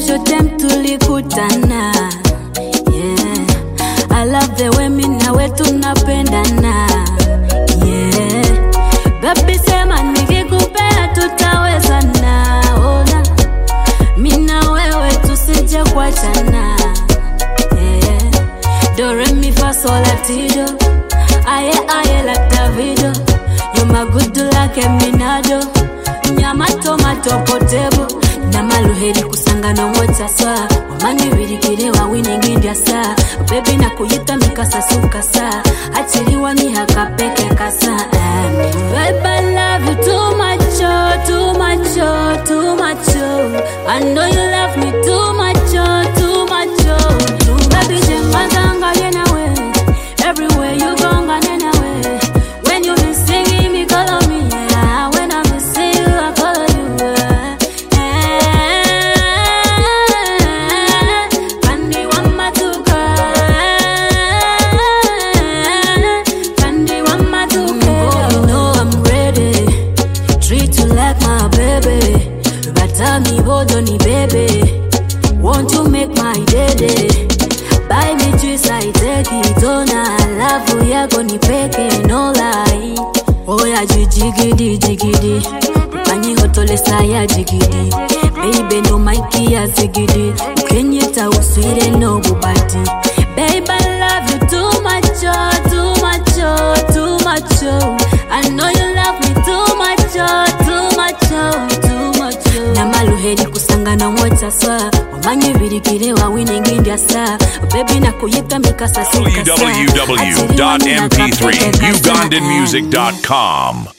special time tulikutana. Yeah, I love the way mimi nawe tunapendana. Yeah, baby sema nikikupenda tutawezana. Ona mimi na wewe tusije kuachana. Yeah, do re mi fa sol la ti do. Aye aye like Davido. You my good like a minado. Nyama tomato potebo. Nama luheri kusanga no mweta sa. Wamani virikire wa winning India sa. Baby na kuyita mikasa sukasa. Achiliwa ni haka peke kasa. Baby I love you too much, oh, too much, oh, too much, oh. I know you love me too much, oh, too much, oh. Baby jengazanga yena we. Everywhere you go ngana we. When you be singing me call on me, yeah. When I be sing you I call on you, yeah. Kandi wamatuka, kandi wamatuka. You know I'm ready, treat you like my baby. Bata mi bodo ni baby, won't you make my day? Buy me juice I take it on. I love you yako ni peke no lie. Oh ya jigidi jigidi, pani hotole saya jigidi. Baby no maiki ya zigidi, ukenyeta uswire no bubati. Baby I love you too much, oh, too much, oh, too much, oh. I know you love me too much, oh, too much, oh, too much, oh. Namaluheri kusanga na mweta swa. Wamanyi virikire wa winning India sa. Baby na kuyita mikasa sukasa. www.mp3ugandanmusic.com